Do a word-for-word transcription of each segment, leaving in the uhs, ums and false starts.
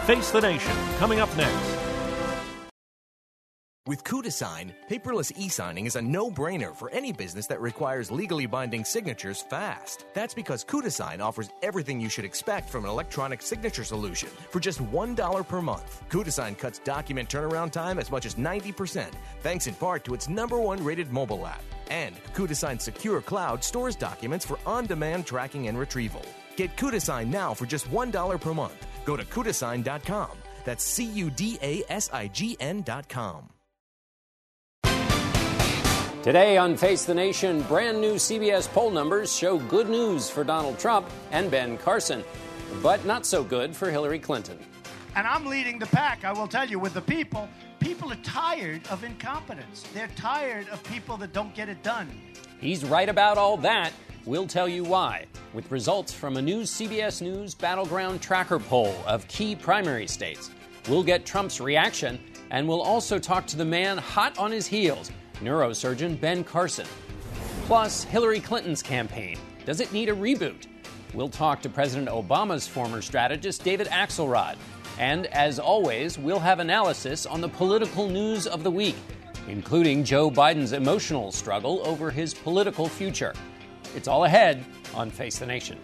Face the Nation, coming up next. With Kudasign, paperless e-signing is a no-brainer for any business that requires legally binding signatures fast. That's because Kudasign offers everything you should expect from an electronic signature solution for just one dollar per month. Kudasign cuts document turnaround time as much as ninety percent, thanks in part to its number one rated mobile app. And Kudasign's secure cloud stores documents for on-demand tracking and retrieval. Get Kudasign now for just one dollar per month. Go to Kudasign dot com. That's C U D A S I G N dot com. Today on Face the Nation, brand new C B S poll numbers show good news for Donald Trump and Ben Carson, but not so good for Hillary Clinton. And I'm leading the pack, I will tell you, with the people. People are tired of incompetence. They're tired of people that don't get it done. He's right about all that. We'll tell you why, with results from a new C B S News Battleground Tracker poll of key primary states. We'll get Trump's reaction, and we'll also talk to the man hot on his heels, neurosurgeon Ben Carson. Plus, Hillary Clinton's campaign. Does it need a reboot? We'll talk to President Obama's former strategist, David Axelrod. And as always, we'll have analysis on the political news of the week, including Joe Biden's emotional struggle over his political future. It's all ahead on Face the Nation.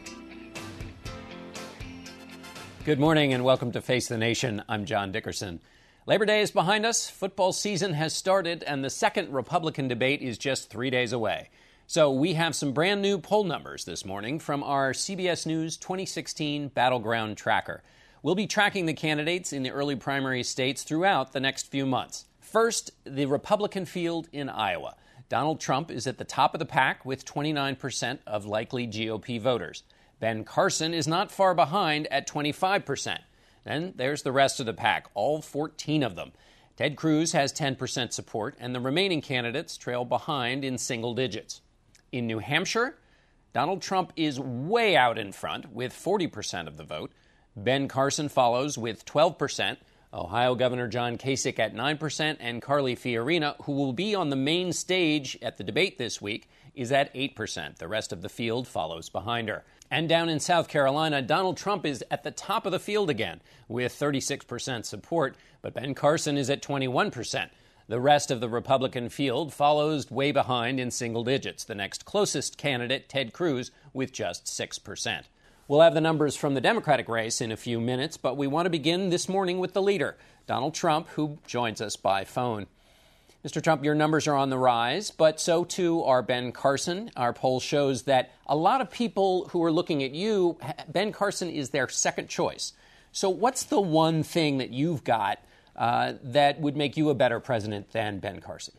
Good morning and welcome to Face the Nation. I'm John Dickerson. Labor Day is behind us, football season has started, and the second Republican debate is just three days away. So we have some brand new poll numbers this morning from our C B S News twenty sixteen Battleground Tracker. We'll be tracking the candidates in the early primary states throughout the next few months. First, the Republican field in Iowa. Donald Trump is at the top of the pack with twenty-nine percent of likely G O P voters. Ben Carson is not far behind at twenty-five percent. Then there's the rest of the pack, all fourteen of them. Ted Cruz has ten percent support, and the remaining candidates trail behind in single digits. In New Hampshire, Donald Trump is way out in front with forty percent of the vote. Ben Carson follows with twelve percent. Ohio Governor John Kasich at nine percent, and Carly Fiorina, who will be on the main stage at the debate this week, is at eight percent. The rest of the field follows behind her. And down in South Carolina, Donald Trump is at the top of the field again with thirty-six percent support, but Ben Carson is at twenty-one percent. The rest of the Republican field follows way behind in single digits. The next closest candidate, Ted Cruz, with just six percent. We'll have the numbers from the Democratic race in a few minutes, but we want to begin this morning with the leader, Donald Trump, who joins us by phone. Mister Trump, your numbers are on the rise, but so too are Ben Carson. Our poll shows that a lot of people who are looking at you, Ben Carson is their second choice. So what's the one thing that you've got uh, that would make you a better president than Ben Carson?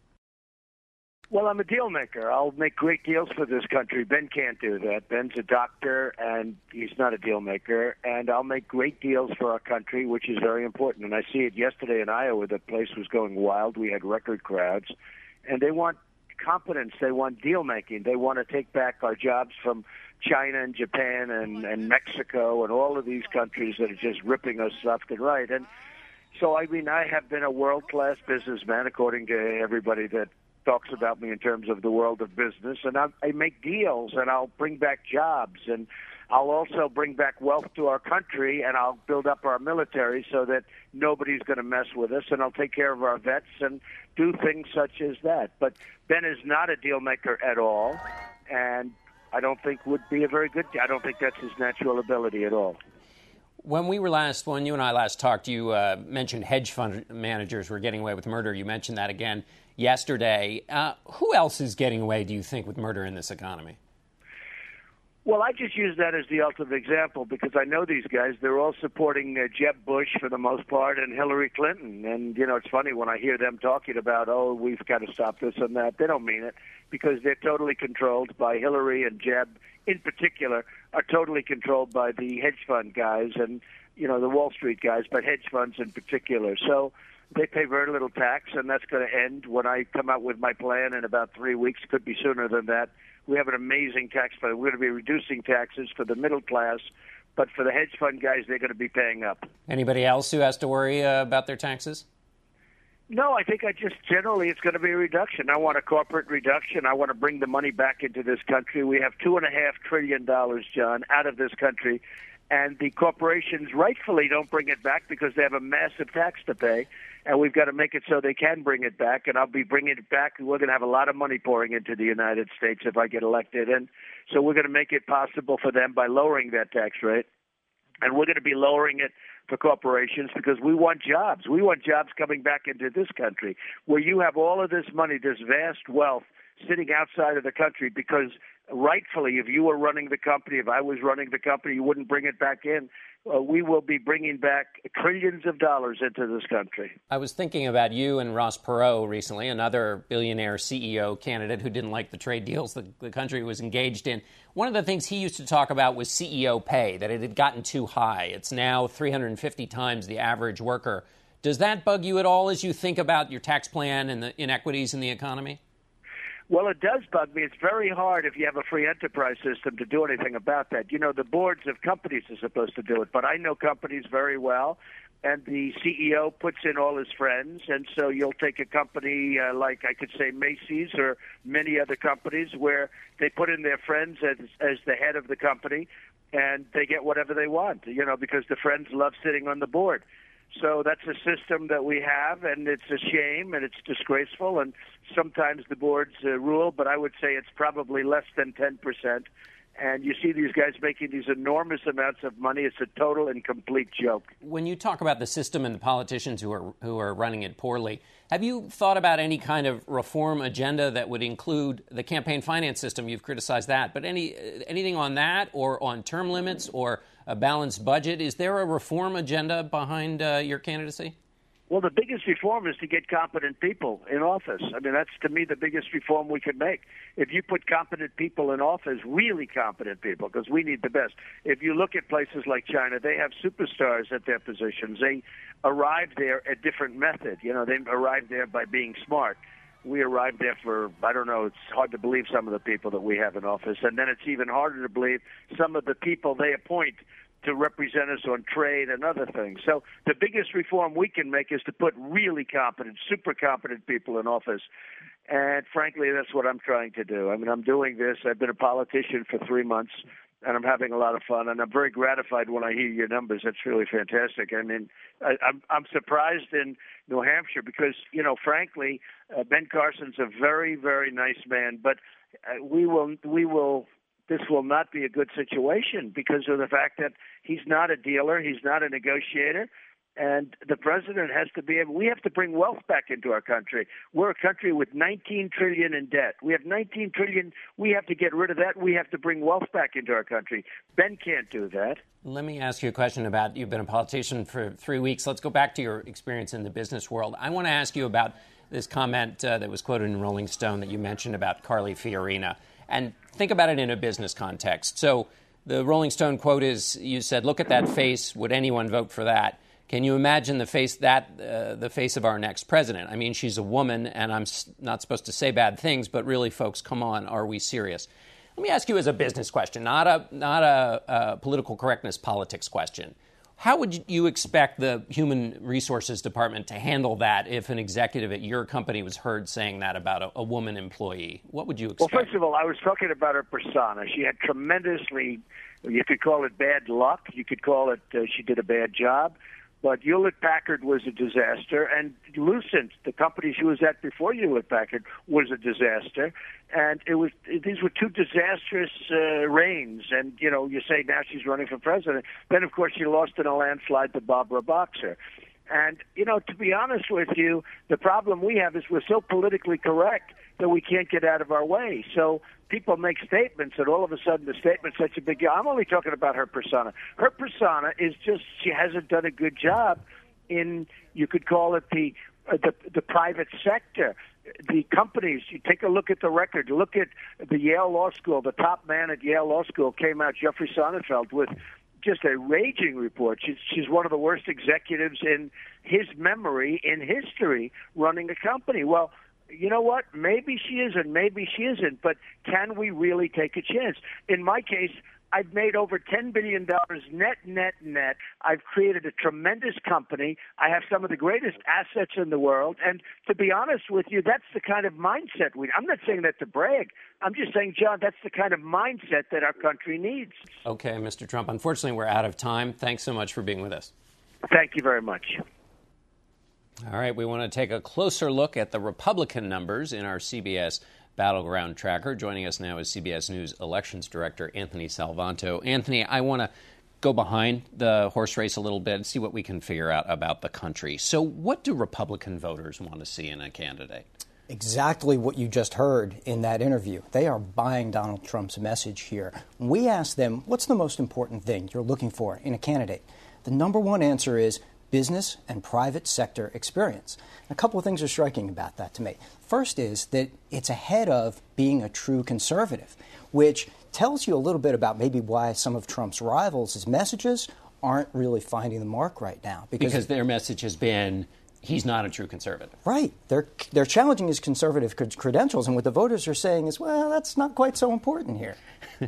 Well, I'm a deal maker. I'll make great deals for this country. Ben can't do that. Ben's a doctor, and he's not a deal maker. And I'll make great deals for our country, which is very important. And I see it yesterday in Iowa. The place was going wild. We had record crowds. And they want competence. They want deal making. They want to take back our jobs from China and Japan and, and Mexico and all of these countries that are just ripping us left and right. And so, I mean, I have been a world-class businessman, according to everybody that talks about me in terms of the world of business, and I, I make deals, and I'll bring back jobs, and I'll also bring back wealth to our country, and I'll build up our military so that nobody's going to mess with us, and I'll take care of our vets and do things such as that. But Ben is not a deal maker at all, and I don't think would be a very good. I don't think that's his natural ability at all. When we were last, when you and I last talked, you uh, mentioned hedge fund managers were getting away with murder. You mentioned that again yesterday. Uh, who else is getting away, do you think, with murder in this economy? Well, I just use that as the ultimate example because I know these guys. They're all supporting uh, Jeb Bush for the most part and Hillary Clinton. And, you know, it's funny when I hear them talking about, oh, we've got to stop this and that. They don't mean it because they're totally controlled by Hillary, and Jeb in particular are totally controlled by the hedge fund guys and, you know, the Wall Street guys, but hedge funds in particular. So they pay very little tax, and that's going to end when I come out with my plan in about three weeks. Could be sooner than that. We have an amazing tax plan. We're going to be reducing taxes for the middle class, but for the hedge fund guys, they're going to be paying up. Anybody else who has to worry uh, about their taxes? No, I think I just generally it's going to be a reduction. I want a corporate reduction. I want to bring the money back into this country. We have two and a half trillion dollars, John, out of this country, And the corporations rightfully don't bring it back because they have a massive tax to pay. And we've got to make it so they can bring it back. And I'll be bringing it back. We're going to have a lot of money pouring into the United States if I get elected. And so we're going to make it possible for them by lowering that tax rate. And we're going to be lowering it for corporations because we want jobs. We want jobs coming back into this country where you have all of this money, this vast wealth sitting outside of the country because rightfully, if you were running the company, if I was running the company, you wouldn't bring it back in. Uh, we will be bringing back trillions of dollars into this country. I was thinking about you and Ross Perot recently, another billionaire C E O candidate who didn't like the trade deals that the country was engaged in. One of the things he used to talk about was C E O pay, that it had gotten too high. It's now three hundred fifty times the average worker. Does that bug you at all as you think about your tax plan and the inequities in the economy? Well, it does bug me. It's very hard if you have a free enterprise system to do anything about that. You know, the boards of companies are supposed to do it, but I know companies very well, and the C E O puts in all his friends, and so you'll take a company uh, like I could say Macy's or many other companies where they put in their friends as, as the head of the company, and they get whatever they want, you know, because the friends love sitting on the board. So that's a system that we have, and it's a shame, and it's disgraceful, and sometimes the boards uh, rule, but I would say it's probably less than ten percent. And you see these guys making these enormous amounts of money. It's a total and complete joke. When you talk about the system and the politicians who are who are running it poorly, have you thought about any kind of reform agenda that would include the campaign finance system? You've criticized that, but any anything on that or on term limits or a balanced budget? Is there a reform agenda behind uh, your candidacy? Well, the biggest reform is to get competent people in office. I mean, that's, to me, the biggest reform we could make. If you put competent people in office, really competent people, because we need the best. If you look at places like China, they have superstars at their positions. They arrive there a different method. You know, they arrive there by being smart. We arrived there for, I don't know, it's hard to believe some of the people that we have in office. And then it's even harder to believe some of the people they appoint to represent us on trade and other things. So the biggest reform we can make is to put really competent, super competent people in office. And frankly, that's what I'm trying to do. I mean, I'm doing this. I've been a politician for three months, and I'm having a lot of fun. And I'm very gratified when I hear your numbers. That's really fantastic. I mean, I, I'm, I'm surprised in New Hampshire because, you know, frankly, uh, Ben Carson's a very, very nice man. But uh, we will, we will. This will not be a good situation because of the fact that he's not a dealer, he's not a negotiator, and the president has to be able, we have to bring wealth back into our country. We're a country with nineteen trillion dollars in debt. We have nineteen trillion dollars. We have to get rid of that. We have to bring wealth back into our country. Ben can't do that. Let me ask you a question about, you've been a politician for three weeks. Let's go back to your experience in the business world. I want to ask you about this comment uh, that was quoted in Rolling Stone that you mentioned about Carly Fiorina. And think about it in a business context. So the Rolling Stone quote is, you said, look at that face. Would anyone vote for that? Can you imagine the face that uh, the face of our next president? I mean, she's a woman, and I'm not supposed to say bad things, but really, folks, come on, are we serious? Let me ask you as a business question, not a, not a, a political correctness politics question. How would you expect the Human Resources Department to handle that if an executive at your company was heard saying that about a, a woman employee? What would you expect? Well, first of all, I was talking about her persona. She had tremendously, you could call it bad luck. You could call it uh, she did a bad job. But Hewlett-Packard was a disaster, and Lucent, the company she was at before Hewlett-Packard, was a disaster. And it was these were two disastrous uh, reigns. And, you know, you say now she's running for president. Then, of course, she lost in a landslide to Barbara Boxer. And, you know, to be honest with you, the problem we have is we're so politically correct that we can't get out of our way. So people make statements, and all of a sudden the statement's such a big deal. I'm only talking about her persona. Her persona is just she hasn't done a good job in, you could call it the uh, the, the private sector. The companies, you take a look at the record, look at the Yale Law School. The top man at Yale Law School came out, Jeffrey Sonnenfeld, with just a raging report. She's, she's one of the worst executives in his memory, in history, running a company. Well, you know what? Maybe she is and maybe she isn't, but can we really take a chance? In my case, I've made over ten billion dollars net, net, net. I've created a tremendous company. I have some of the greatest assets in the world. And to be honest with you, that's the kind of mindset we, I'm not saying that to brag. I'm just saying, John, that's the kind of mindset that our country needs. Okay, Mister Trump, unfortunately, we're out of time. Thanks so much for being with us. Thank you very much. All right, we want to take a closer look at the Republican numbers in our C B S Battleground Tracker. Joining us now is C B S News Elections Director Anthony Salvanto. Anthony, I want to go behind the horse race a little bit and see what we can figure out about the country. So what do Republican voters want to see in a candidate? Exactly what you just heard in that interview. They are buying Donald Trump's message here. We asked them, what's the most important thing you're looking for in a candidate? The number one answer is business and private sector experience. A couple of things are striking about that to me. First is that it's ahead of being a true conservative, which tells you a little bit about maybe why some of Trump's rivals, his messages, aren't really finding the mark right now. Because, because their message has been, he's not a true conservative. Right. They're they're challenging his conservative credentials, and what the voters are saying is, well, that's not quite so important here.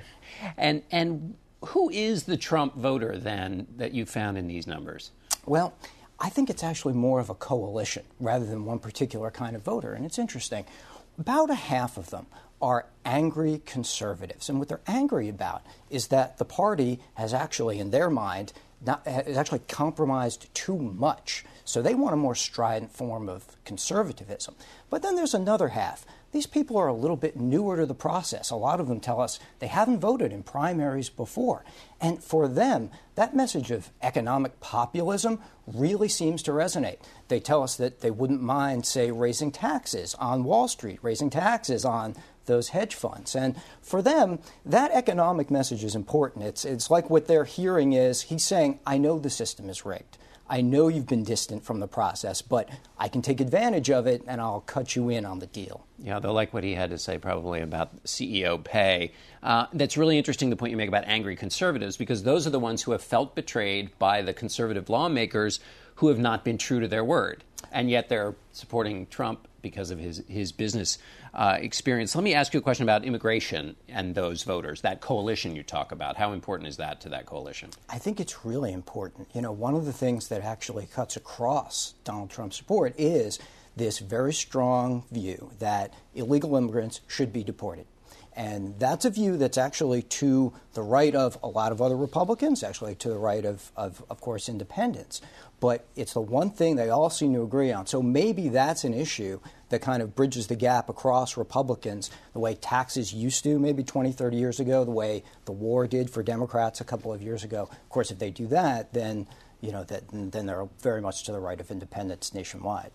and and who is the Trump voter, then, that you found in these numbers? Well, I think it's actually more of a coalition rather than one particular kind of voter, and it's interesting. About a half of them are angry conservatives, and what they're angry about is that the party has actually, in their mind, not, has actually compromised too much. So they want a more strident form of conservatism. But then there's another half. These people are a little bit newer to the process. A lot of them tell us they haven't voted in primaries before. And for them, that message of economic populism really seems to resonate. They tell us that they wouldn't mind, say, raising taxes on Wall Street, raising taxes on those hedge funds. And for them, that economic message is important. It's, it's like what they're hearing is he's saying, I know the system is rigged. I know you've been distant from the process, but I can take advantage of it, and I'll cut you in on the deal. Yeah, they'll like what he had to say probably about C E O pay. Uh, that's really interesting, the point you make about angry conservatives, because those are the ones who have felt betrayed by the conservative lawmakers who have not been true to their word. And yet they're supporting Trump because of his, his business uh, experience. Let me ask you a question about immigration and those voters, that coalition you talk about. How important is that to that coalition? I think it's really important. You know, one of the things that actually cuts across Donald Trump's support is this very strong view that illegal immigrants should be deported. And that's a view that's actually to the right of a lot of other Republicans, actually to the right of, of, of course, independents. But it's the one thing they all seem to agree on. So maybe that's an issue that kind of bridges the gap across Republicans, the way taxes used to maybe twenty, thirty years ago, the way the war did for Democrats a couple of years ago. Of course, if they do that, then, you know, that, then they're very much to the right of independents nationwide.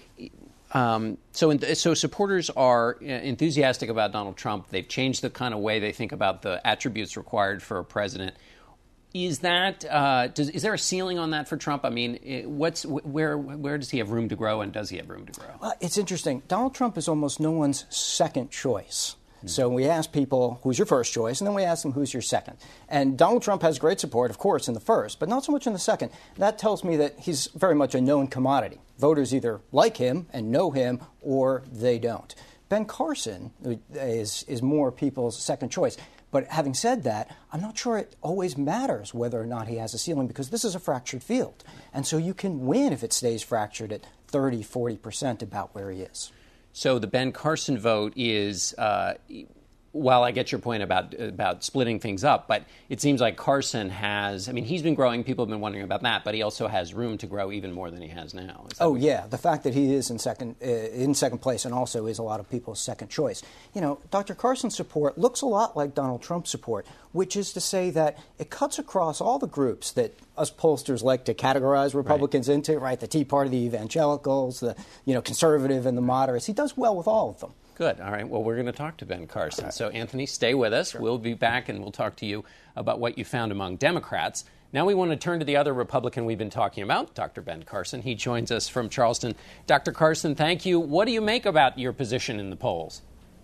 Um, so, in, so supporters are enthusiastic about Donald Trump. They've changed the kind of way they think about the attributes required for a president. Is that uh, does, is there a ceiling on that for Trump? I mean, what's where where does he have room to grow, and does he have room to grow? Well, it's interesting. Donald Trump is almost no one's second choice. Mm-hmm. So we ask people, who's your first choice? And then we ask them, who's your second? And Donald Trump has great support, of course, in the first, but not so much in the second. That tells me that he's very much a known commodity. Voters either like him and know him, or they don't. Ben Carson is is more people's second choice. But having said that, I'm not sure it always matters whether or not he has a ceiling, because this is a fractured field. And so you can win if it stays fractured at thirty, forty percent about where he is. So the Ben Carson vote is, uh, while I get your point about about splitting things up, but it seems like Carson has, I mean, he's been growing. People have been wondering about that, but he also has room to grow even more than he has now. Oh, yeah. The fact that he is in second uh, in second place and also is a lot of people's second choice. You know, Doctor Carson's support looks a lot like Donald Trump's support, which is to say that it cuts across all the groups that us pollsters like to categorize Republicans right. into, right? The Tea Party, the evangelicals, the, you know, conservative and the moderates. He does well with all of them. Good. All right. Well, we're going to talk to Ben Carson. Right. So, Anthony, stay with us. Sure. We'll be back, and we'll talk to you about what you found among Democrats. Now we want to turn to the other Republican we've been talking about, Doctor Ben Carson. He joins us from Charleston. Doctor Carson, thank you. What do you make about your position in the polls?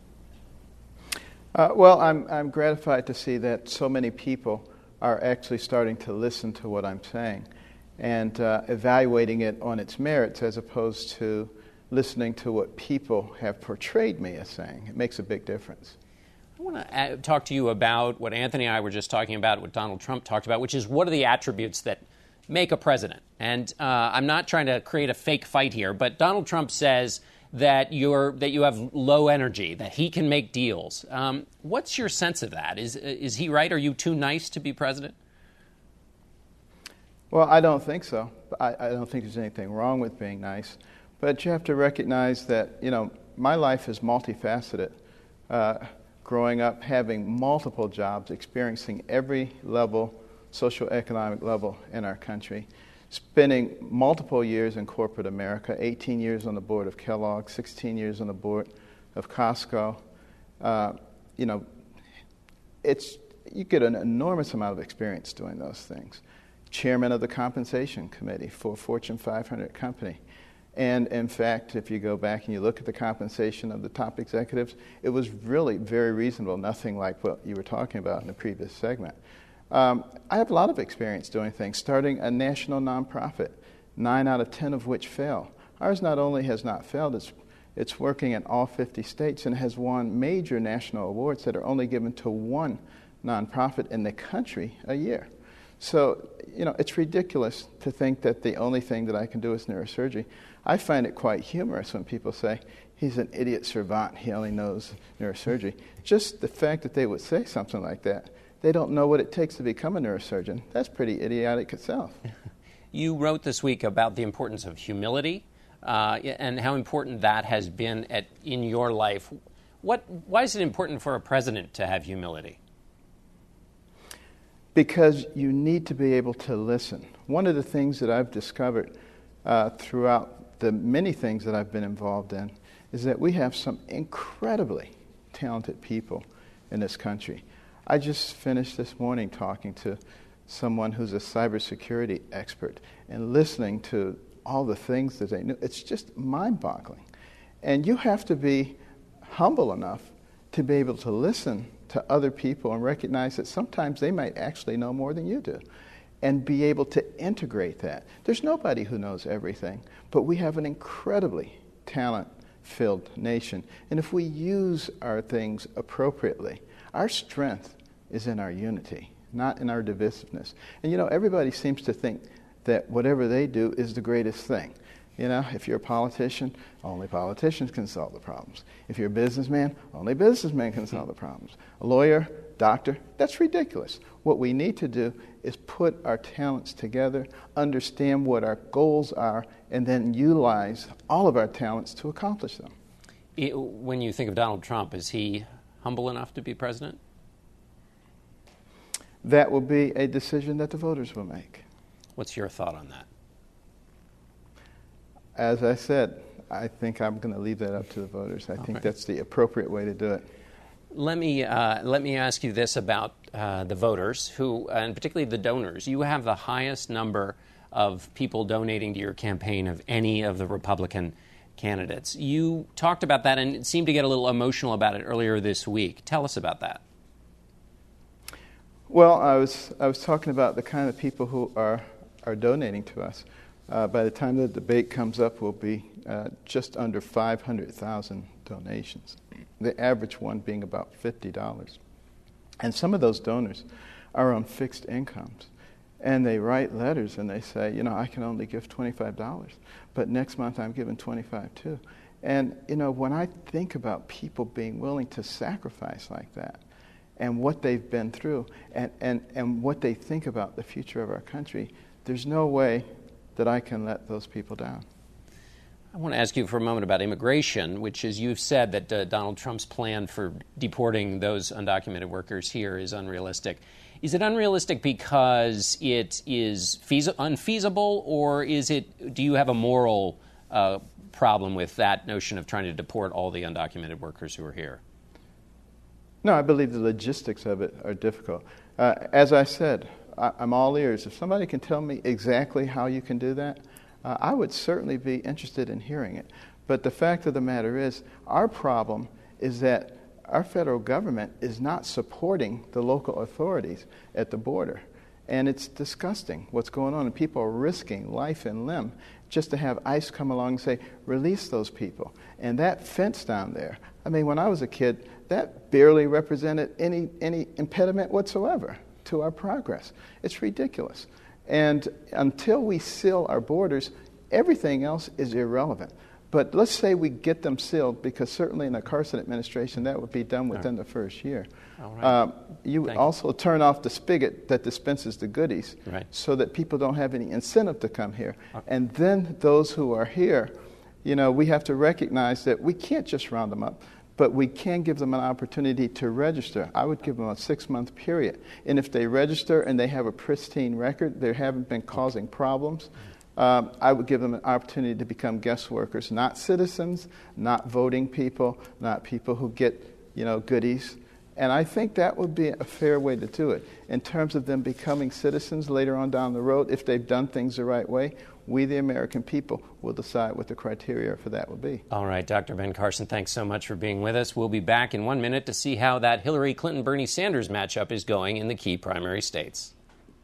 Uh, well, I'm, I'm gratified to see that so many people are actually starting to listen to what I'm saying and uh, evaluating it on its merits as opposed to listening to what people have portrayed me as saying. It makes a big difference. I want to talk to you about what Anthony and I were just talking about, what Donald Trump talked about, which is what are the attributes that make a president? And uh, I'm not trying to create a fake fight here, but Donald Trump says that you're that you have low energy, that he can make deals. Um, what's your sense of that? Is is he right? Are you too nice to be president? Well, I don't think so. I, I don't think there's anything wrong with being nice. But you have to recognize that, you know, my life is multifaceted. Uh, growing up, having multiple jobs, experiencing every level, socioeconomic level in our country, spending multiple years in corporate America, eighteen years on the board of Kellogg, sixteen years on the board of Costco. Uh, you know, it's you get an enormous amount of experience doing those things. Chairman of the Compensation Committee for a Fortune five hundred company. And in fact, if you go back and you look at the compensation of the top executives, it was really very reasonable, nothing like what you were talking about in the previous segment. Um, I have a lot of experience doing things, starting a national nonprofit, nine out of ten of which fail. Ours not only has not failed, it's, it's working in all fifty states and has won major national awards that are only given to one nonprofit in the country a year. So, you know, it's ridiculous to think that the only thing that I can do is neurosurgery. I find it quite humorous when people say, he's an idiot savant, he only knows neurosurgery. Just the fact that they would say something like that, they don't know what it takes to become a neurosurgeon. That's pretty idiotic itself. You wrote this week about the importance of humility uh, and how important that has been at, in your life. What, why is it important for a president to have humility? Because you need to be able to listen. One of the things that I've discovered uh, throughout the many things that I've been involved in is that we have some incredibly talented people in this country. I just finished this morning talking to someone who's a cybersecurity expert and listening to all the things that they knew. It's just mind-boggling. And you have to be humble enough to be able to listen to other people and recognize that sometimes they might actually know more than you do and be able to integrate that. There's nobody who knows everything, but we have an incredibly talent-filled nation. And if we use our things appropriately, our strength is in our unity, not in our divisiveness. And you know, everybody seems to think that whatever they do is the greatest thing. You know, if you're a politician, only politicians can solve the problems. If you're a businessman, only businessmen can solve the problems. A lawyer, doctor, that's ridiculous. What we need to do is put our talents together, understand what our goals are, and then utilize all of our talents to accomplish them. It, when you think of Donald Trump, is he humble enough to be president? That will be a decision that the voters will make. What's your thought on that? As I said, I think I'm going to leave that up to the voters. I okay. think that's the appropriate way to do it. Let me uh, let me ask you this about uh, the voters, who, and particularly the donors. You have the highest number of people donating to your campaign of any of the Republican candidates. You talked about that and seemed to get a little emotional about it earlier this week. Tell us about that. Well, I was I was talking about the kind of people who are are donating to us. Uh, by the time the debate comes up, we'll be uh, just under five hundred thousand donations, the average one being about fifty dollars. And some of those donors are on fixed incomes. And they write letters and they say, you know, I can only give twenty-five dollars, but next month I'm giving twenty-five dollars too. And, you know, when I think about people being willing to sacrifice like that and what they've been through and, and, and what they think about the future of our country, there's no way that I can let those people down. I want to ask you for a moment about immigration, which is, you've said that uh, Donald Trump's plan for deporting those undocumented workers here is unrealistic. Is it unrealistic because it is feas- unfeasible, or is it? Do you have a moral uh, problem with that notion of trying to deport all the undocumented workers who are here? No, I believe the logistics of it are difficult. Uh, as I said, I, I'm all ears. If somebody can tell me exactly how you can do that, uh, I would certainly be interested in hearing it. But the fact of the matter is, our problem is that our federal government is not supporting the local authorities at the border. And it's disgusting what's going on. And people are risking life and limb just to have ICE come along and say, release those people. And that fence down there, I mean, when I was a kid, that barely represented any, any impediment whatsoever to our progress. It's ridiculous. And until we seal our borders, everything else is irrelevant. But let's say we get them sealed, because certainly in the Carson administration, that would be done within right. the first year. All right. Um, you would Thank also you. turn off the spigot that dispenses the goodies right. so that people don't have any incentive to come here. Okay. And then those who are here, you know, we have to recognize that we can't just round them up, but we can give them an opportunity to register. I would give them a six-month period. And if they register and they have a pristine record, they haven't been causing problems, Um, I would give them an opportunity to become guest workers, not citizens, not voting people, not people who get, you know, goodies. And I think that would be a fair way to do it. In terms of them becoming citizens later on down the road, if they've done things the right way, we, the American people, will decide what the criteria for that will be. All right, Doctor Ben Carson, thanks so much for being with us. We'll be back in one minute to see how that Hillary Clinton-Bernie Sanders matchup is going in the key primary states.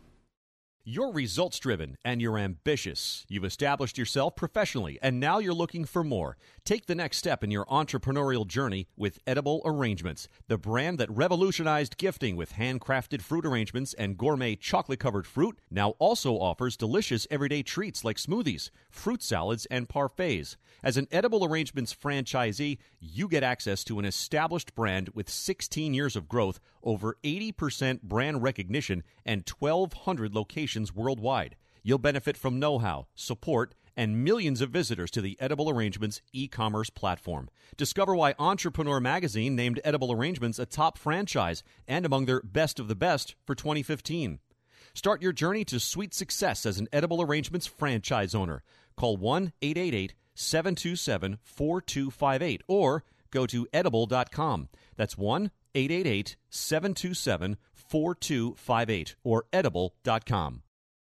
You're results-driven and you're ambitious. You've established yourself professionally, and now you're looking for more. Take the next step in your entrepreneurial journey with Edible Arrangements, the brand that revolutionized gifting with handcrafted fruit arrangements and gourmet chocolate-covered fruit, now also offers delicious everyday treats like smoothies, fruit salads, and parfaits. As an Edible Arrangements franchisee, you get access to an established brand with sixteen years of growth, over eighty percent brand recognition, and twelve hundred locations worldwide. You'll benefit from know-how, support, and millions of visitors to the Edible Arrangements e-commerce platform. Discover why Entrepreneur Magazine named Edible Arrangements a top franchise and among their best of the best for twenty fifteen. Start your journey to sweet success as an Edible Arrangements franchise owner. Call one eight eight eight, seven two seven, four two five eight or go to edible dot com. That's one eight eight eight, seven two seven, four two five eight or edible dot com.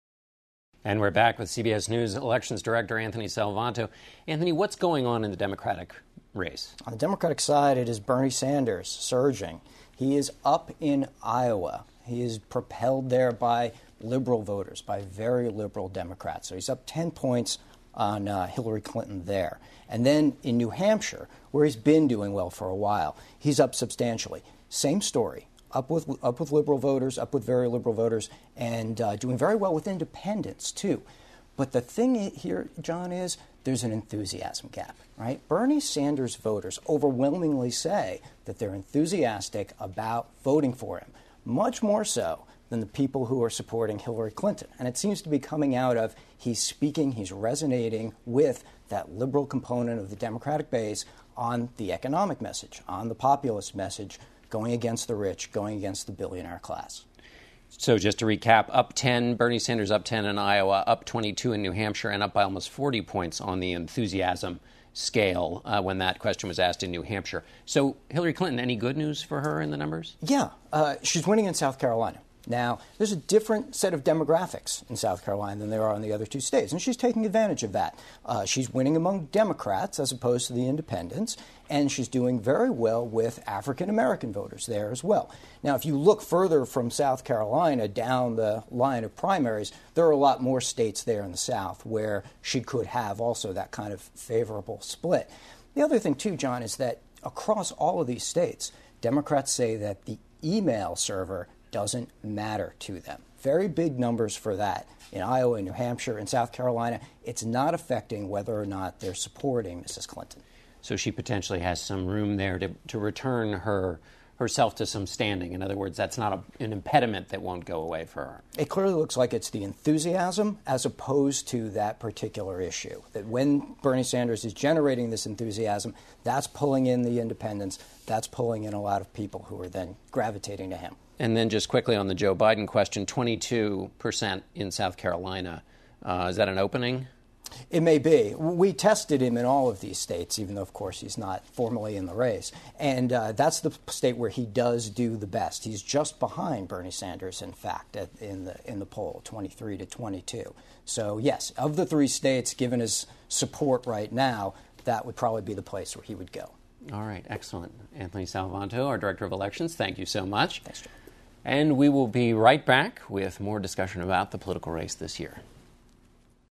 And we're back with C B S News Elections Director Anthony Salvanto. Anthony, what's going on in the Democratic race? On the Democratic side, it is Bernie Sanders surging. He is up in Iowa. He is propelled there by liberal voters, by very liberal Democrats. So he's up ten points on uh, Hillary Clinton there. And then in New Hampshire, where he's been doing well for a while, he's up substantially. Same story. Up with up with liberal voters, up with very liberal voters, and uh, doing very well with independents, too. But the thing here, John, is there's an enthusiasm gap, right? Bernie Sanders voters overwhelmingly say that they're enthusiastic about voting for him, much more so than the people who are supporting Hillary Clinton. And it seems to be coming out of he's speaking, he's resonating with that liberal component of the Democratic base on the economic message, on the populist message, going against the rich, going against the billionaire class. So just to recap, up ten, Bernie Sanders up ten in Iowa, up twenty-two in New Hampshire, and up by almost forty points on the enthusiasm scale uh, when that question was asked in New Hampshire. So Hillary Clinton, any good news for her in the numbers? Yeah, uh, she's winning in South Carolina. Now, there's a different set of demographics in South Carolina than there are in the other two states, and she's taking advantage of that. Uh, she's winning among Democrats as opposed to the independents, and she's doing very well with African-American voters there as well. Now, if you look further from South Carolina down the line of primaries, there are a lot more states there in the South where she could have also that kind of favorable split. The other thing, too, John, is that across all of these states, Democrats say that the email server doesn't matter to them. Very big numbers for that. In Iowa, in New Hampshire, in South Carolina, it's not affecting whether or not they're supporting Missus Clinton. So she potentially has some room there to, to return her herself to some standing. In other words, that's not a, an impediment that won't go away for her. It clearly looks like it's the enthusiasm as opposed to that particular issue. That when Bernie Sanders is generating this enthusiasm, that's pulling in the independents, that's pulling in a lot of people who are then gravitating to him. And then just quickly on the Joe Biden question, twenty-two percent in South Carolina. Uh, is that an opening? It may be. We tested him in all of these states, even though, of course, he's not formally in the race. And uh, that's the state where he does do the best. He's just behind Bernie Sanders, in fact, at, in the in the poll, twenty-three to twenty-two. So, yes, of the three states, given his support right now, that would probably be the place where he would go. All right, excellent. Anthony Salvanto, our Director of Elections, thank you so much. Thanks, John. And we will be right back with more discussion about the political race this year.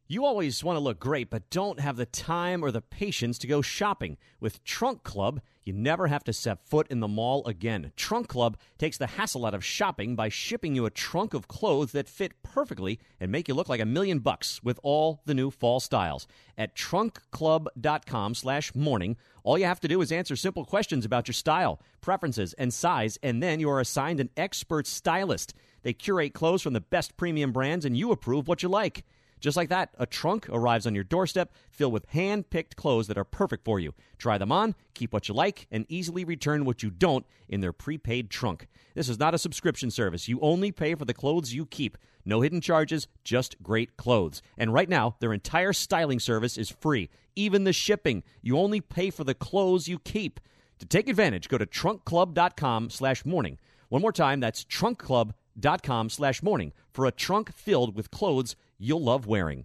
You always want to look great, but don't have the time or the patience to go shopping. With Trunk Club, you never have to set foot in the mall again. Trunk Club takes the hassle out of shopping by shipping you a trunk of clothes that fit perfectly and make you look like a million bucks with all the new fall styles. At trunkclub.com slash morning, all you have to do is answer simple questions about your style, preferences, and size, and then you are assigned an expert stylist. They curate clothes from the best premium brands, and you approve what you like. Just like that, a trunk arrives on your doorstep filled with hand-picked clothes that are perfect for you. Try them on, keep what you like, and easily return what you don't in their prepaid trunk. This is not a subscription service. You only pay for the clothes you keep. No hidden charges, just great clothes. And right now, their entire styling service is free. Even the shipping. You only pay for the clothes you keep. To take advantage, go to trunkclub.com slash morning. One more time, that's trunkclub.com slash morning for a trunk filled with clothes you'll love wearing.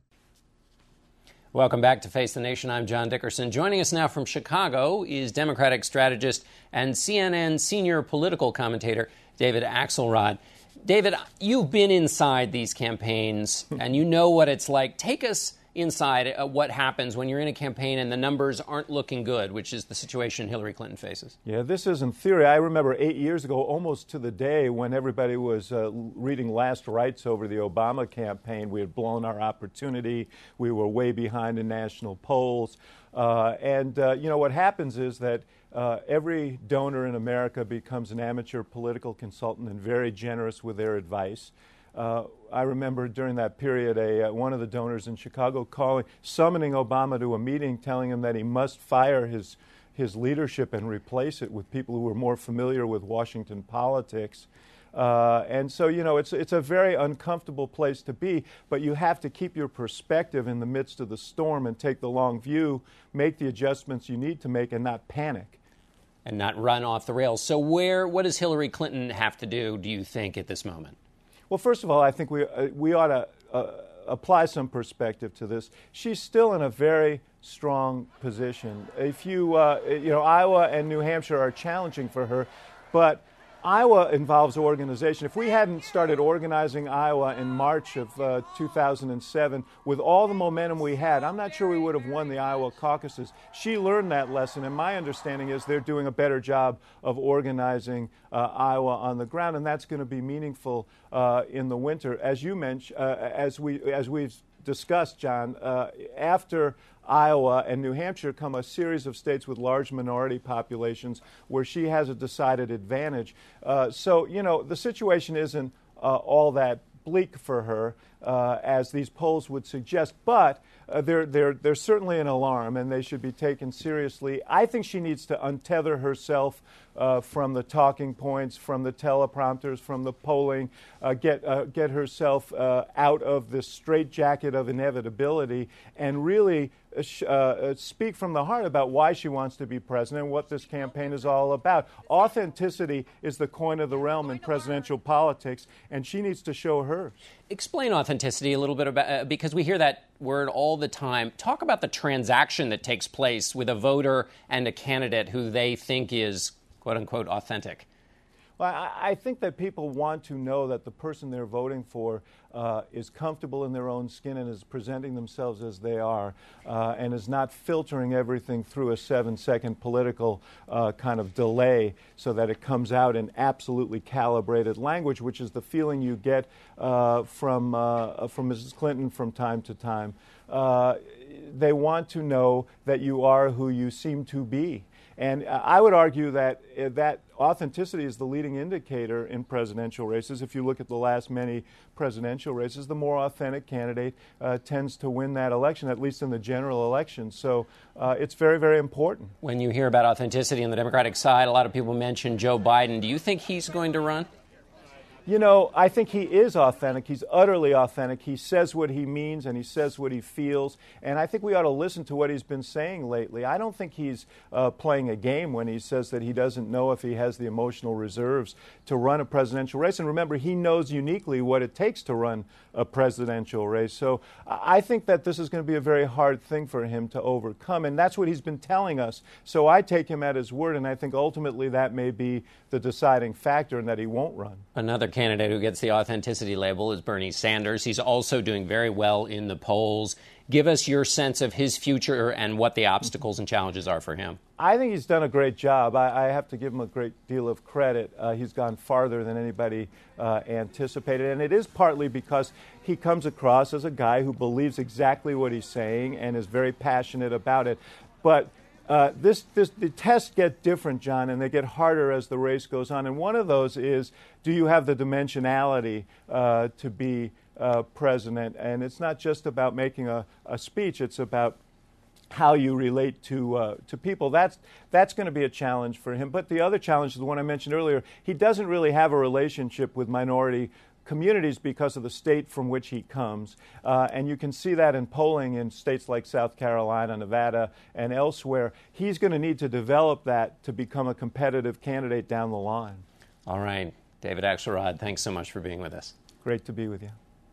Welcome back to Face the Nation. I'm John Dickerson. Joining us now from Chicago is Democratic strategist and C N N senior political commentator David Axelrod. David, you've been inside these campaigns and you know what it's like. Take us inside uh, what happens when you're in a campaign and the numbers aren't looking good, which is the situation Hillary Clinton faces. Yeah, this isn't theory. I remember eight years ago, almost to the day, when everybody was uh, reading last rites over the Obama campaign. We had blown our opportunity. We were way behind in national polls. Uh, and, uh, you know, what happens is that uh, every donor in America becomes an amateur political consultant and very generous with their advice. Uh, I remember during that period, a, uh, one of the donors in Chicago calling, summoning Obama to a meeting, telling him that he must fire his his leadership and replace it with people who were more familiar with Washington politics. Uh, and so, you know, it's it's a very uncomfortable place to be, but you have to keep your perspective in the midst of the storm and take the long view, make the adjustments you need to make, and not panic. And not run off the rails. So where, what does Hillary Clinton have to do, do you think, at this moment? Well, first of all, I think we uh, we ought to uh, apply some perspective to this. She's still in a very strong position. If you uh, you know, Iowa and New Hampshire are challenging for her, but Iowa involves organization. If we hadn't started organizing Iowa in March of uh, two thousand seven, with all the momentum we had, I'm not sure we would have won the Iowa caucuses. She learned that lesson, and my understanding is they're doing a better job of organizing uh, Iowa on the ground, and that's going to be meaningful uh, in the winter. As you mentioned, uh, as we as we've discussed, John, uh, after Iowa and New Hampshire come a series of states with large minority populations where she has a decided advantage. Uh, so, you know, the situation isn't uh, all that bleak for her, uh, as these polls would suggest, but uh, they're, they're, they're certainly an alarm, and they should be taken seriously. I think she needs to untether herself uh, from the talking points, from the teleprompters, from the polling, uh, get, uh, get herself uh, out of this straitjacket of inevitability, and really Uh, uh, speak from the heart about why she wants to be president and what this campaign is all about. Authenticity is the coin of the realm in presidential politics, and she needs to show hers. Explain authenticity a little bit, about uh, because we hear that word all the time. Talk about the transaction that takes place with a voter and a candidate who they think is, quote unquote, authentic. Well, I, I think that people want to know that the person they're voting for uh, is comfortable in their own skin and is presenting themselves as they are, uh, and is not filtering everything through a seven-second political uh, kind of delay so that it comes out in absolutely calibrated language, which is the feeling you get uh, from, uh, from Missus Clinton from time to time. Uh, they want to know that you are who you seem to be. And I would argue that uh, that authenticity is the leading indicator in presidential races. If you look at the last many presidential races, the more authentic candidate uh, tends to win that election, at least in the general election. So uh, it's very, very important. When you hear about authenticity on the Democratic side, a lot of people mention Joe Biden. Do you think he's going to run? You know, I think he is authentic. He's utterly authentic. He says what he means and he says what he feels. And I think we ought to listen to what he's been saying lately. I don't think he's uh, playing a game when he says that he doesn't know if he has the emotional reserves to run a presidential race. And remember, he knows uniquely what it takes to run a presidential race. So I think that this is going to be a very hard thing for him to overcome. And that's what he's been telling us. So I take him at his word, and I think ultimately that may be the deciding factor and that he won't run. Another candidate who gets the authenticity label is Bernie Sanders. He's also doing very well in the polls. Give us your sense of his future and what the obstacles and challenges are for him. I think he's done a great job. I, I have to give him a great deal of credit. Uh, he's gone farther than anybody uh, anticipated, and it is partly because he comes across as a guy who believes exactly what he's saying and is very passionate about it. But uh, this, this, the tests get different, John, and they get harder as the race goes on. And one of those is, do you have the dimensionality uh, to be uh, president? And it's not just about making a, a speech. It's about how you relate to uh, to people. That's that's going to be a challenge for him. But the other challenge is the one I mentioned earlier. He doesn't really have a relationship with minority communities because of the state from which he comes. Uh, and you can see that in polling in states like South Carolina, Nevada, and elsewhere. He's going to need to develop that to become a competitive candidate down the line. All right. David Axelrod, thanks so much for being with us. Great to be with you.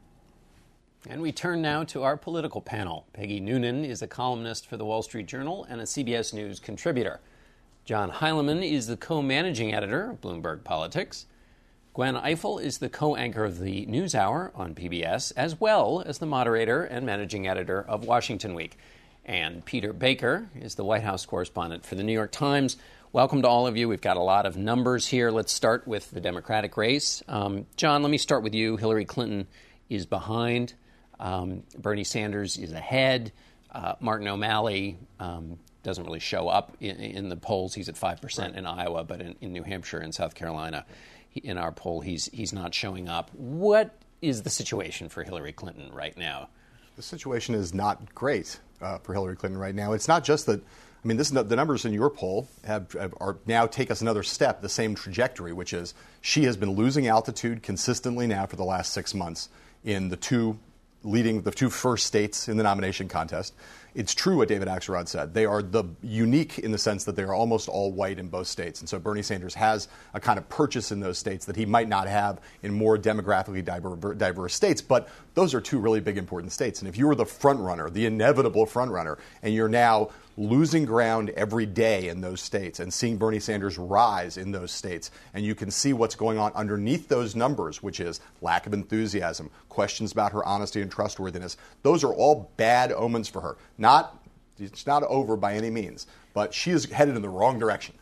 And we turn now to our political panel. Peggy Noonan is a columnist for the Wall Street Journal and a C B S News contributor. John Heilemann is the co-managing editor of Bloomberg Politics. Gwen Ifill is the co-anchor of the NewsHour on P B S, as well as the moderator and managing editor of Washington Week. And Peter Baker is the White House correspondent for the New York Times. Welcome to all of you. We've got a lot of numbers here. Let's start with the Democratic race. Um, John, let me start with you. Hillary Clinton is behind. Um, Bernie Sanders is ahead. Uh, Martin O'Malley um, doesn't really show up in, in the polls. He's at five percent right. in Iowa, but in, in New Hampshire and South Carolina, he, in our poll, he's he's not showing up. What is the situation for Hillary Clinton right now? The situation is not great uh, for Hillary Clinton right now. It's not just that. I mean, this is not, the numbers in your poll have, have are now take us another step, the same trajectory, which is she has been losing altitude consistently now for the last six months in the two leading the two first states in the nomination contest. It's true what David Axelrod said. They are the unique in the sense that they are almost all white in both states. And so Bernie Sanders has a kind of purchase in those states that he might not have in more demographically diverse, diverse states. But those are two really big, important states. And if you were the front runner, the inevitable front runner, and you're now losing ground every day in those states and seeing Bernie Sanders rise in those states, and you can see what's going on underneath those numbers, which is lack of enthusiasm, questions about her honesty and trustworthiness. Those are all bad omens for her. Not, it's not over by any means, but she is headed in the wrong direction.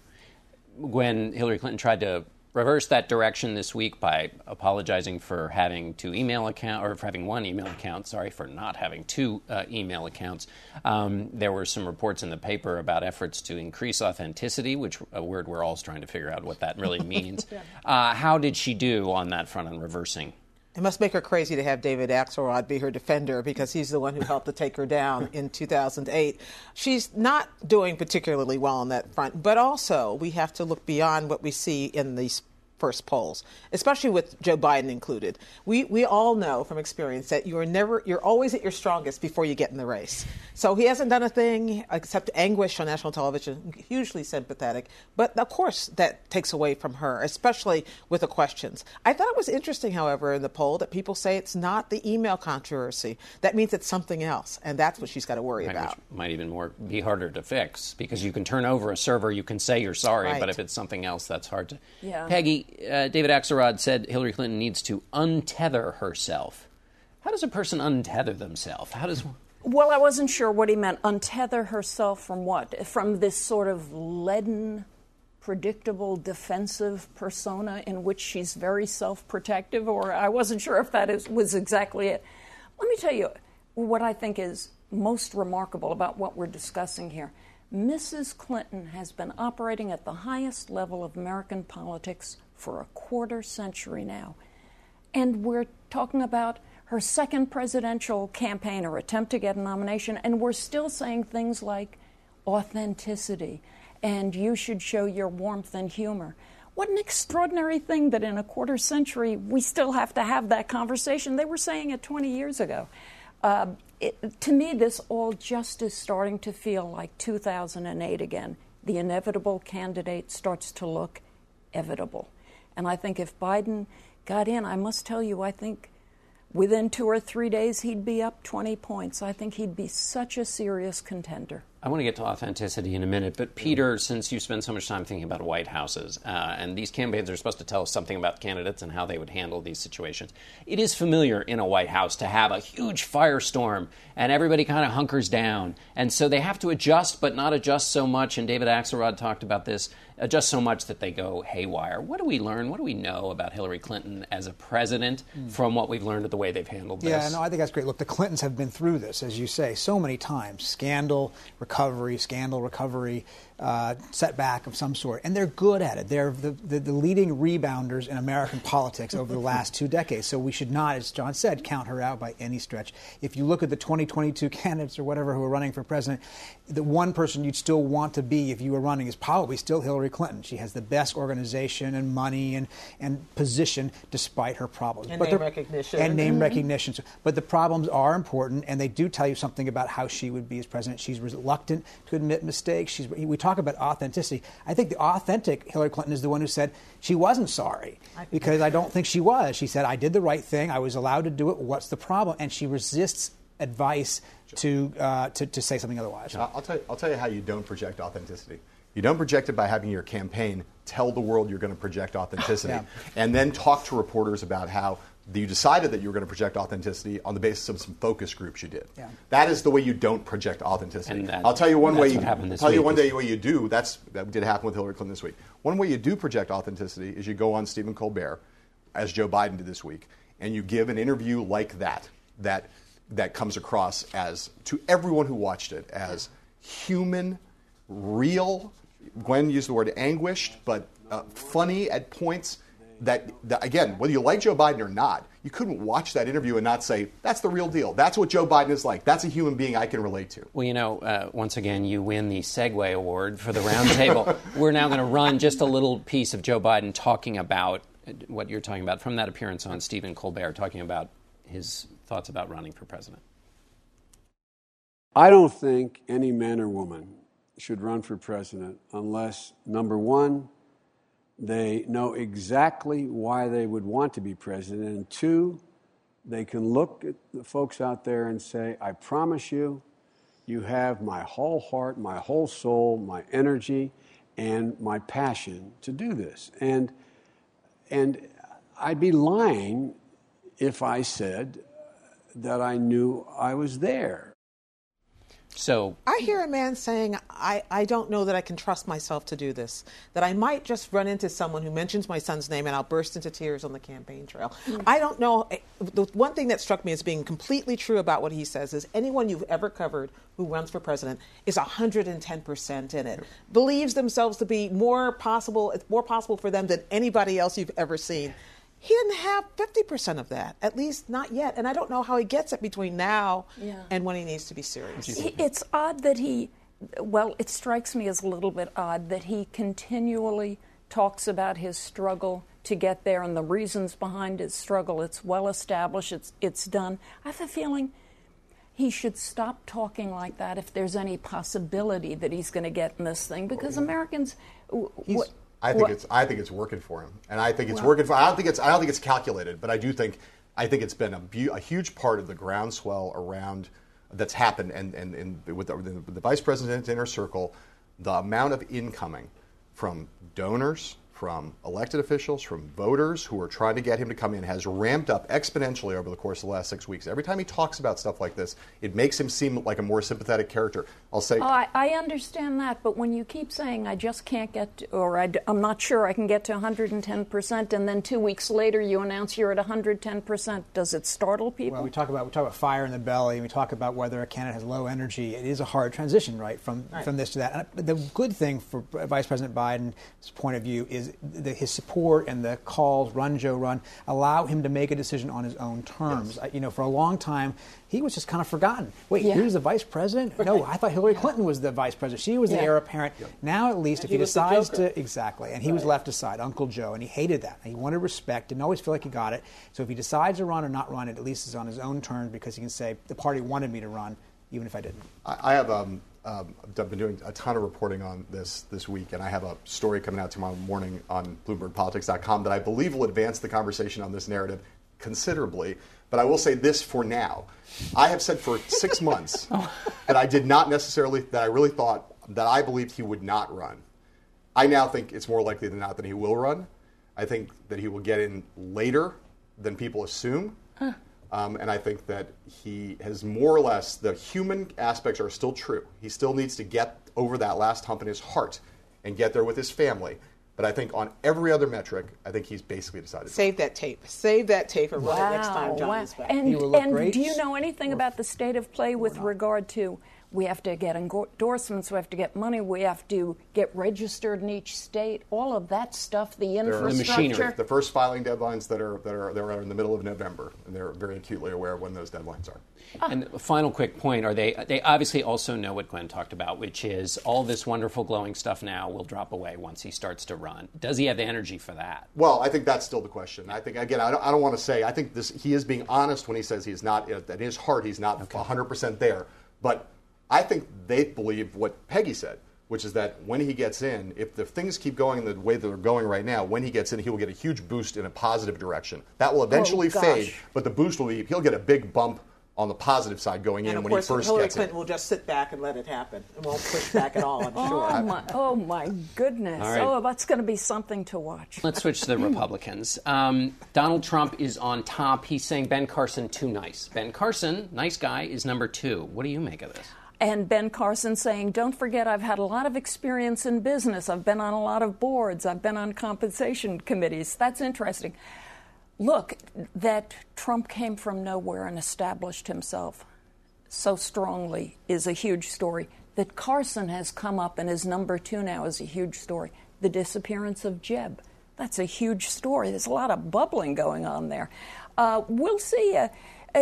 When Hillary Clinton tried to reverse that direction this week by apologizing for having two email account or for having one email account, sorry, for not having two uh, email accounts. Um, there were some reports in the paper about efforts to increase authenticity, which a word we're all trying to figure out what that really means. yeah. uh, how did she do on that front on reversing? It must make her crazy to have David Axelrod be her defender because he's the one who helped to take her down in two thousand eight. She's not doing particularly well on that front, but also we have to look beyond what we see in these first polls, especially with Joe Biden included. We we all know from experience that you're never you're always at your strongest before you get in the race. So he hasn't done a thing except anguish on national television, hugely sympathetic. But of course that takes away from her, especially with the questions. I thought it was interesting, however, in the poll that people say it's not the email controversy. That means it's something else, and that's what she's got to worry right, about. Which might even more be harder to fix because you can turn over a server, you can say you're sorry, right. but if it's something else, that's hard to. Yeah. Peggy. Uh, David Axelrod said Hillary Clinton needs to untether herself. How does a person untether themselves? How does... Well, I wasn't sure what he meant. Untether herself from what? From this sort of leaden, predictable, defensive persona in which she's very self-protective? Or I wasn't sure if that is, was exactly it. Let me tell you what I think is most remarkable about what we're discussing here. Missus Clinton has been operating at the highest level of American politics for a quarter century now. And we're talking about her second presidential campaign or attempt to get a nomination, and we're still saying things like authenticity and you should show your warmth and humor. What an extraordinary thing that in a quarter century we still have to have that conversation. They were saying it twenty years ago. Uh, it, to me, this all just is starting to feel like two thousand eight again. The inevitable candidate starts to look evitable. And I think if Biden got in, I must tell you, I think within two or three days he'd be up twenty points. I think he'd be such a serious contender. I want to get to authenticity in a minute, but Peter, since you spend so much time thinking about White Houses, uh, and these campaigns are supposed to tell us something about candidates and how they would handle these situations, it is familiar in a White House to have a huge firestorm and everybody kind of hunkers down. And so they have to adjust, but not adjust so much, and David Axelrod talked about this, adjust so much that they go haywire. What do we learn? What do we know about Hillary Clinton as a president mm. from what we've learned of the way they've handled this? Yeah, no, I think that's great. Look, the Clintons have been through this, as you say, so many times. Scandal, recovery, scandal, recovery, uh, setback of some sort. And they're good at it. They're the, the, the leading rebounders in American politics over the last two decades. So we should not, as John said, count her out by any stretch. If you look at the twenty twenty-two candidates or whatever who are running for president, the one person you'd still want to be if you were running is probably still Hillary Clinton. She has the best organization and money and, and position despite her problems. And but name recognition. And name mm-hmm. recognition. But the problems are important, and they do tell you something about how she would be as president. She's reluctant to admit mistakes. She's, we talk about authenticity. I think the authentic Hillary Clinton is the one who said she wasn't sorry, because I don't think she was. She said, I did the right thing. I was allowed to do it. What's the problem? And she resists advice to, uh, to, to say something otherwise. I'll tell you, I'll tell you how you don't project authenticity. You don't project it by having your campaign tell the world you're going to project authenticity, yeah. and then talk to reporters about how you decided that you were going to project authenticity on the basis of some focus groups you did. Yeah. That is the way you don't project authenticity. That, I'll tell you one way. You, I'll tell week. you one day way you do. That's that did happen with Hillary Clinton this week. One way you do project authenticity is you go on Stephen Colbert, as Joe Biden did this week, and you give an interview like that. That that comes across as, to everyone who watched it, as human, real. Gwen used the word anguished, but uh, funny at points. That, that, again, whether you like Joe Biden or not, you couldn't watch that interview and not say, that's the real deal. That's what Joe Biden is like. That's a human being I can relate to. Well, you know, uh, once again, you win the Segway Award for the Roundtable. We're now going to run just a little piece of Joe Biden talking about what you're talking about from that appearance on Stephen Colbert, talking about his thoughts about running for president. I don't think any man or woman should run for president unless, number one, they know exactly why they would want to be president. And two, they can look at the folks out there and say, I promise you, you have my whole heart, my whole soul, my energy, and my passion to do this. And, and I'd be lying if I said that I knew I was there. So I hear a man saying, I, I don't know that I can trust myself to do this, that I might just run into someone who mentions my son's name and I'll burst into tears on the campaign trail. Mm-hmm. I don't know. The one thing that struck me as being completely true about what he says is anyone you've ever covered who runs for president is one hundred ten percent in it, believes themselves to be more possible, it's more possible for them than anybody else you've ever seen. He didn't have fifty percent of that, at least not yet. And I don't know how he gets it between now yeah. and when he needs to be serious. It's odd that he, well, it strikes me as a little bit odd that he continually talks about his struggle to get there and the reasons behind his struggle. It's well established, it's, it's done. I have a feeling he should stop talking like that if there's any possibility that he's going to get in this thing, because oh, yeah. Americans... W- I think what? it's I think it's working for him, and I think it's well, working for. I don't think it's I don't think it's calculated, but I do think I think it's been a, bu- a huge part of the groundswell around that's happened, and and, and with, the, with the vice president's inner circle, the amount of incoming from donors, from elected officials, from voters who are trying to get him to come in has ramped up exponentially over the course of the last six weeks. Every time he talks about stuff like this, it makes him seem like a more sympathetic character. I'll say... Oh, I, I understand that, but when you keep saying, I just can't get to, or I, I'm not sure I can get to one hundred ten percent, and then two weeks later you announce you're at one hundred ten percent, does it startle people? Well, we talk about we talk about fire in the belly, and we talk about whether a candidate has low energy. It is a hard transition, right, from, right. from this to that. And the good thing for Vice President Biden's point of view is the, his support and the calls, run, Joe, run, allow him to make a decision on his own terms. Yes. You know, for a long time, he was just kind of forgotten. Wait, yeah. here's the vice president? Right. No, I thought Hillary Clinton was the vice president. She was yeah. the heir apparent. Yeah. Now, at least, and if he, he decides to... Exactly. And he right. was left aside, Uncle Joe, and he hated that. He wanted respect, didn't always feel like he got it. So if he decides to run or not run, it at least is on his own terms, because he can say, the party wanted me to run, even if I didn't. I, I have... Um, Um, I've been doing a ton of reporting on this this week, and I have a story coming out tomorrow morning on Bloomberg Politics dot com that I believe will advance the conversation on this narrative considerably. But I will say this for now. I have said for six months that I did not necessarily, that I really thought, that I believed he would not run. I now think it's more likely than not that he will run. I think that he will get in later than people assume. Huh. Um, and I think that he has more or less, the human aspects are still true. He still needs to get over that last hump in his heart and get there with his family. But I think on every other metric, I think he's basically decided. Save that tape. Save that tape and run wow. it next time John wow. is back. And, and great. do you know anything about the state of play with regard to we have to get endorsements, we have to get money, we have to get registered in each state, all of that stuff, the infrastructure? The first filing deadlines that are that are they're in the middle of November, and they're very acutely aware of when those deadlines are. And a final quick point, are they they obviously also know what Glenn talked about, which is all this wonderful glowing stuff now will drop away once he starts to run. Does he have the energy for that? Well, I think that's still the question. I think, again, I don't, I don't want to say, I think this he is being honest when he says he's not, in his heart, he's not okay. one hundred percent there. But I think they believe what Peggy said, which is that when he gets in, if the things keep going the way they're going right now, when he gets in, he will get a huge boost in a positive direction. That will eventually oh, fade, but the boost will be, he'll get a big bump on the positive side going in and when he first Hillary gets Clinton in. will just sit back and let it happen and won't push back at all, I'm sure. Oh, my, oh, my goodness. Right. Oh, that's going to be something to watch. Let's switch to the Republicans. Um, Donald Trump is on top. He's saying Ben Carson too nice. Ben Carson, nice guy, is number two. What do you make of this? And Ben Carson saying, don't forget, I've had a lot of experience in business. I've been on a lot of boards. I've been on compensation committees. That's interesting. Look, that Trump came from nowhere and established himself so strongly is a huge story. That Carson has come up and is number two now is a huge story. The disappearance of Jeb, that's a huge story. There's a lot of bubbling going on there. Uh, we'll see. Uh,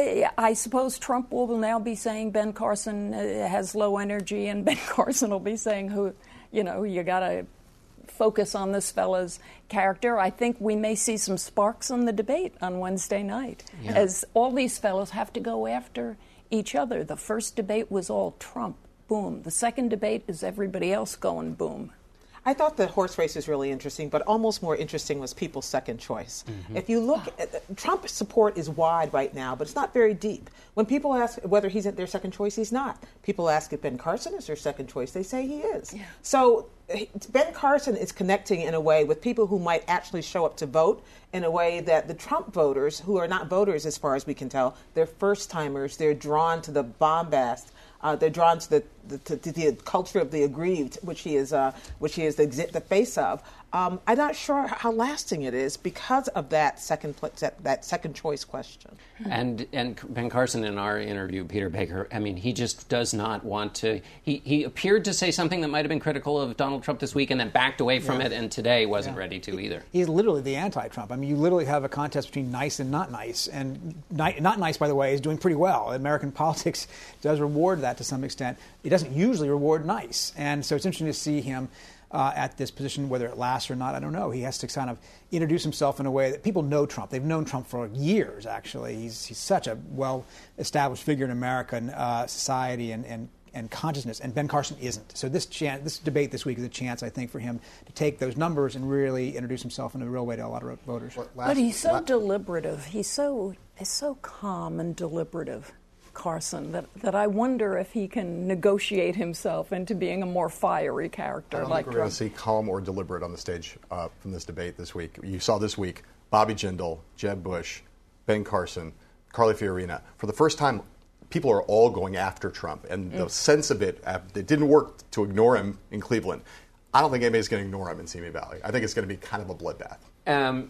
I suppose Trump will now be saying Ben Carson uh, has low energy, and Ben Carson will be saying, "Who, you know, you got to focus on this fella's character." I think we may see some sparks in the debate on Wednesday night, yeah. as all these fellows have to go after each other. The first debate was all Trump, boom. The second debate is everybody else going boom. I thought the horse race was really interesting, but almost more interesting was people's second choice. Mm-hmm. If you look at Trump's support is wide right now, but it's not very deep. When people ask whether he's their second choice, he's not. People ask if Ben Carson is their second choice, they say he is. Yeah. So Ben Carson is connecting in a way with people who might actually show up to vote in a way that the Trump voters, who are not voters as far as we can tell, they're first-timers, they're drawn to the bombast. Uh, they're drawn to the, the, to, to the culture of the aggrieved, which he is, uh, which he is the, the face of. Um, I'm not sure how lasting it is because of that second that second choice question. And and Ben Carson, in our interview, Peter Baker, I mean, he just does not want to. He, he appeared to say something that might have been critical of Donald Trump this week, and then backed away from yeah. it, and today wasn't yeah. ready to either. He's literally the anti-Trump. I mean, you literally have a contest between nice and not nice, and ni- not nice, by the way, is doing pretty well. American politics does reward that to some extent. It doesn't usually reward nice, and so it's interesting to see him Uh, at this position. Whether it lasts or not, I don't know. He has to kind of introduce himself in a way that people know Trump. They've known Trump for years, actually. He's he's such a well-established figure in American uh, society and, and, and consciousness, and Ben Carson isn't. So this chance, this debate this week is a chance, I think, for him to take those numbers and really introduce himself in a real way to a lot of voters. But he's so deliberative. He's so he's so calm and deliberative, Carson, that, that I wonder if he can negotiate himself into being a more fiery character. I don't like think we're going to see calm or deliberate on the stage uh, from this debate this week. You saw this week Bobby Jindal, Jeb Bush, Ben Carson, Carly Fiorina. For the first time, people are all going after Trump, and mm. the sense of it, uh, it didn't work to ignore him in Cleveland. I don't think anybody's going to ignore him in Simi Valley. I think it's going to be kind of a bloodbath. Um,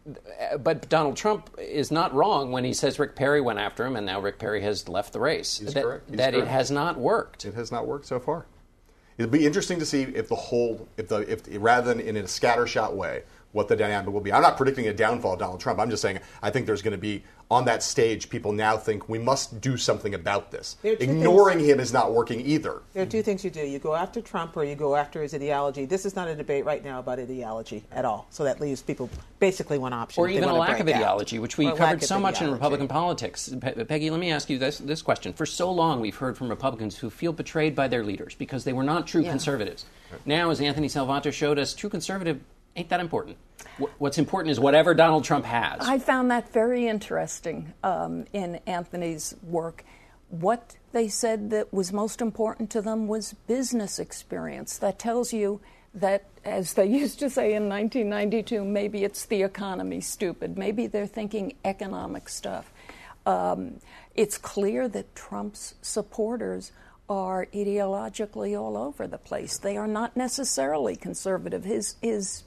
But Donald Trump is not wrong when he says Rick Perry went after him, and now Rick Perry has left the race. He's that correct. He's that correct. it has not worked. It has not worked so far. It'll be interesting to see if the whole, if the, if rather than in a scattershot way, what the dynamic will be. I'm not predicting a downfall of Donald Trump. I'm just saying I think there's going to be, on that stage, people now think we must do something about this. Ignoring things. him is not working either. There are two things you do. You go after Trump or you go after his ideology. This is not a debate right now about ideology at all. So that leaves people basically one option. Or even a lack of ideology, out. which we or covered so much ideology. in Republican politics. Pe- Peggy, let me ask you this, this question. For so long, we've heard from Republicans who feel betrayed by their leaders because they were not true yeah. conservatives. Right. Now, as Anthony Salvato showed us, true conservative ain't that important. What's important is whatever Donald Trump has. I found that very interesting um, in Anthony's work. What they said that was most important to them was business experience. That tells you that, as they used to say in nineteen ninety-two, maybe it's the economy, stupid. Maybe they're thinking economic stuff. Um, it's clear that Trump's supporters are ideologically all over the place. They are not necessarily conservative. His his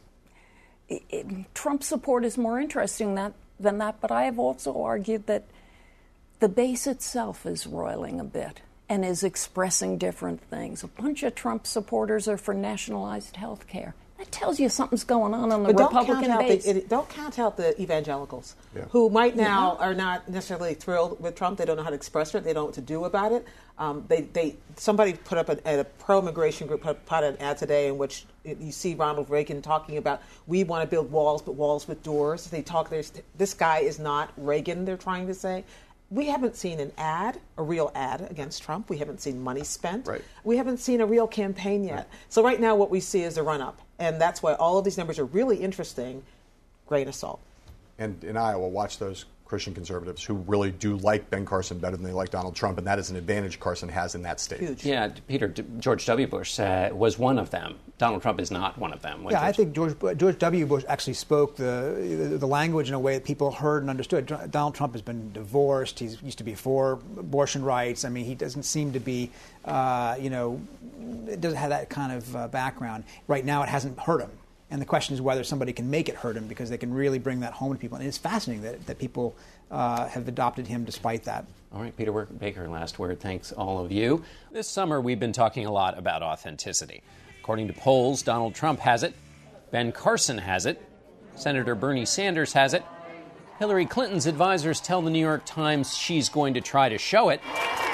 it, it, Trump support is more interesting that, than that, but I have also argued that the base itself is roiling a bit and is expressing different things. A bunch of Trump supporters are for nationalized health care. That tells you something's going on on the but Republican don't base. The, it, don't count out the evangelicals, yeah. who might now yeah. are not necessarily thrilled with Trump. They don't know how to express it. They don't know what to do about it. Um, they, they, somebody put up a, at a pro-immigration group put, put an ad today in which you see Ronald Reagan talking about, we want to build walls, but walls with doors. They talk. This guy is not Reagan, they're trying to say. We haven't seen an ad, a real ad against Trump. We haven't seen money spent. Right. We haven't seen a real campaign yet. Right. So right now what we see is a run-up. And that's why all of these numbers are really interesting. Grain of salt. And in Iowa, watch those Christian conservatives who really do like Ben Carson better than they like Donald Trump, and that is an advantage Carson has in that state. Huge. Yeah, Peter, George W. Bush uh, was one of them. Donald Trump is not one of them. Yeah, George? I think George, George W. Bush actually spoke the, the the language in a way that people heard and understood. Donald Trump has been divorced. He used to be for abortion rights. I mean, he doesn't seem to be, uh, you know, doesn't have that kind of uh, background. Right now, it hasn't hurt him. And the question is whether somebody can make it hurt him, because they can really bring that home to people. And it's fascinating that, that people uh, have adopted him despite that. All right, Peter Baker, last word. Thanks, all of you. This summer, we've been talking a lot about authenticity. According to polls, Donald Trump has it. Ben Carson has it. Senator Bernie Sanders has it. Hillary Clinton's advisors tell the New York Times she's going to try to show it.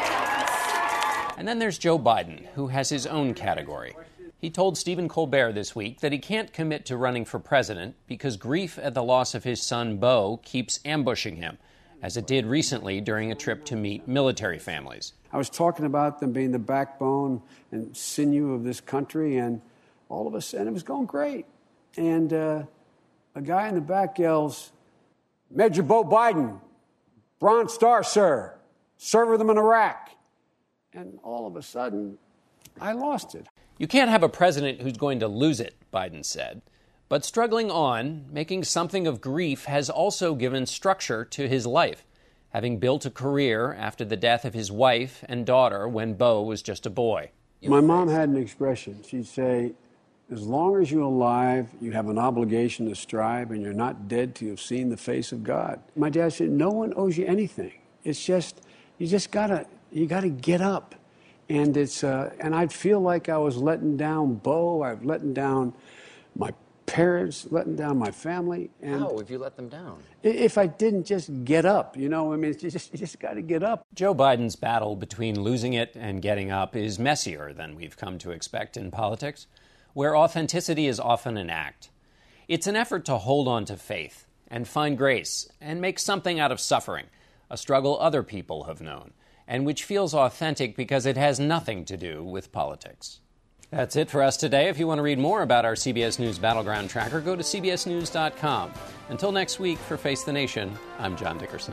And then there's Joe Biden, who has his own category. He told Stephen Colbert this week that he can't commit to running for president because grief at the loss of his son, Beau, keeps ambushing him, as it did recently during a trip to meet military families. I was talking about them being the backbone and sinew of this country, and all of a sudden it was going great. And uh, a guy in the back yells, "Major Beau Biden, Bronze Star, sir, served with them in Iraq." And all of a sudden, I lost it. You can't have a president who's going to lose it, Biden said. But struggling on, making something of grief has also given structure to his life, having built a career after the death of his wife and daughter when Beau was just a boy. My mom had an expression. She'd say, as long as you're alive, you have an obligation to strive, and you're not dead till you've seen the face of God. My dad said, no one owes you anything. It's just, you just gotta, you gotta get up. And it's, uh, and I'd feel like I was letting down Beau. I've letting down my parents, letting down my family. And how have you let them down? If I didn't just get up, you know, I mean, you just, you just got to get up. Joe Biden's battle between losing it and getting up is messier than we've come to expect in politics, where authenticity is often an act. It's an effort to hold on to faith and find grace and make something out of suffering, a struggle other people have known, and which feels authentic because it has nothing to do with politics. That's it for us today. If you want to read more about our C B S News Battleground Tracker, go to C B S News dot com. Until next week, for Face the Nation, I'm John Dickerson.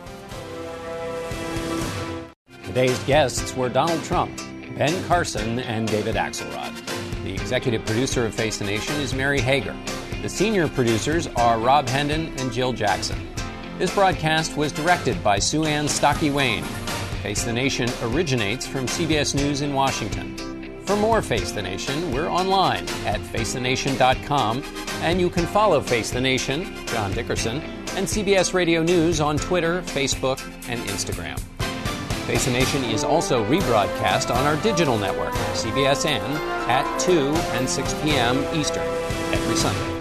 Today's guests were Donald Trump, Ben Carson, and David Axelrod. The executive producer of Face the Nation is Mary Hager. The senior producers are Rob Hendon and Jill Jackson. This broadcast was directed by Sue Ann Stockey-Wayne. Face the Nation originates from C B S News in Washington. For more Face the Nation, we're online at face the nation dot com, and you can follow Face the Nation, John Dickerson, and C B S Radio News on Twitter, Facebook, and Instagram. Face the Nation is also rebroadcast on our digital network, C B S N, at two and six p.m. Eastern every Sunday.